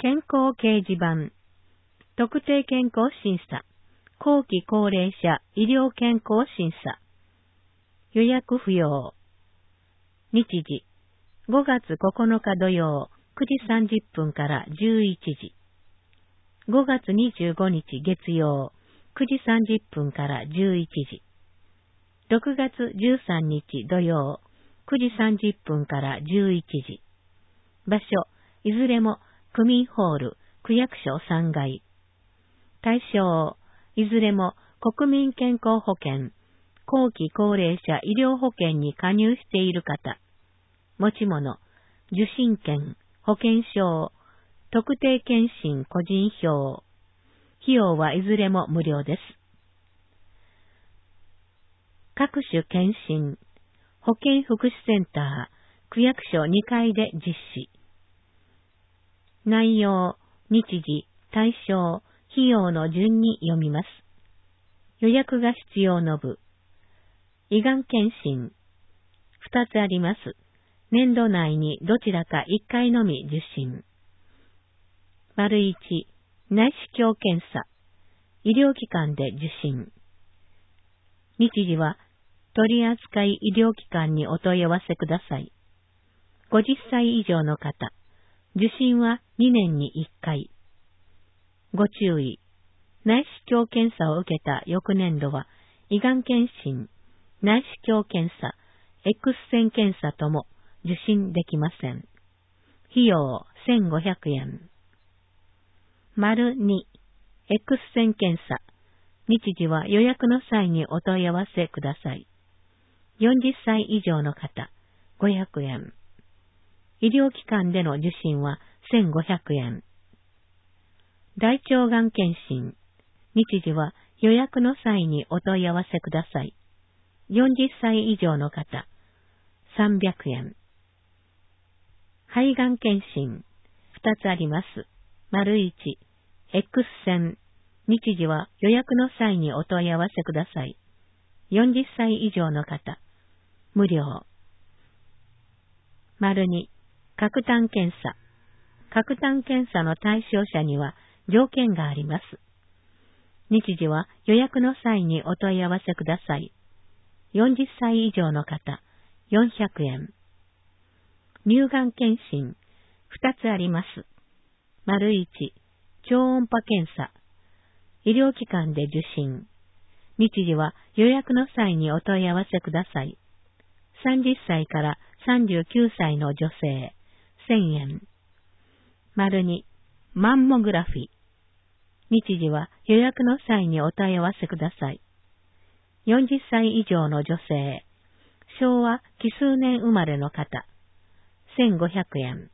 健康掲示板、特定健康審査、後期高齢者医療健康審査、予約不要。日時、5月9日土曜、9時30分から11時。5月25日月曜、9時30分から11時。6月13日土曜、9時30分から11時。場所、いずれも区民ホール、区役所3階。対象、いずれも国民健康保険、後期高齢者医療保険に加入している方。持ち物、受診券、保険証、特定健診個人票。費用はいずれも無料です。各種検診、保健福祉センター、区役所2階で実施。内容、日時、対象、費用の順に読みます。予約が必要の部。胃がん検診。2つあります。年度内にどちらか1回のみ受診。1、内視鏡検査。医療機関で受診。日時は取扱医療機関にお問い合わせください。50歳以上の方。受診は2年に1回。ご注意。内視鏡検査を受けた翌年度は、胃がん検診、内視鏡検査、X 線検査とも受診できません。費用1500円。2、X 線検査。日時は予約の際にお問い合わせください。40歳以上の方、500円。医療機関での受診は1500円。大腸がん検診。日時は予約の際にお問い合わせください。40歳以上の方、300円。肺がん検診。2つあります。1、X 線。日時は予約の際にお問い合わせください。40歳以上の方、無料。2、核炭検査。核炭検査の対象者には条件があります。日時は予約の際にお問い合わせください。40歳以上の方、400円。乳がん検診、2つあります。1、超音波検査。医療機関で受診。日時は予約の際にお問い合わせください。30歳から39歳の女性、1000円。2、マンモグラフィー。日時は予約の際にお問い合わせください。40歳以上の女性、昭和奇数年生まれの方、1500円。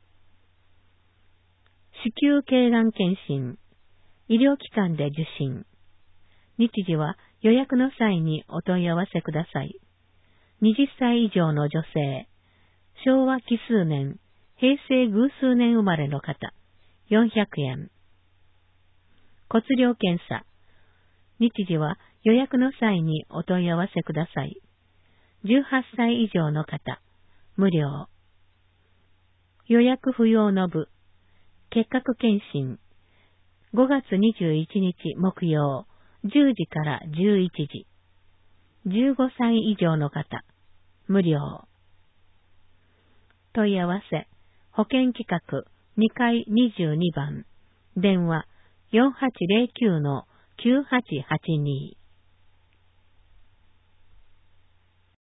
子宮頸がん検診。医療機関で受診。日時は予約の際にお問い合わせください。20歳以上の女性、昭和奇数年、平成偶数年生まれの方、400円。骨量検査。日時は予約の際にお問い合わせください。18歳以上の方、無料。予約不要の部。結核検診。5月21日木曜、10時から11時。15歳以上の方、無料。問い合わせ、保険企画2階22番、電話 4809-9882。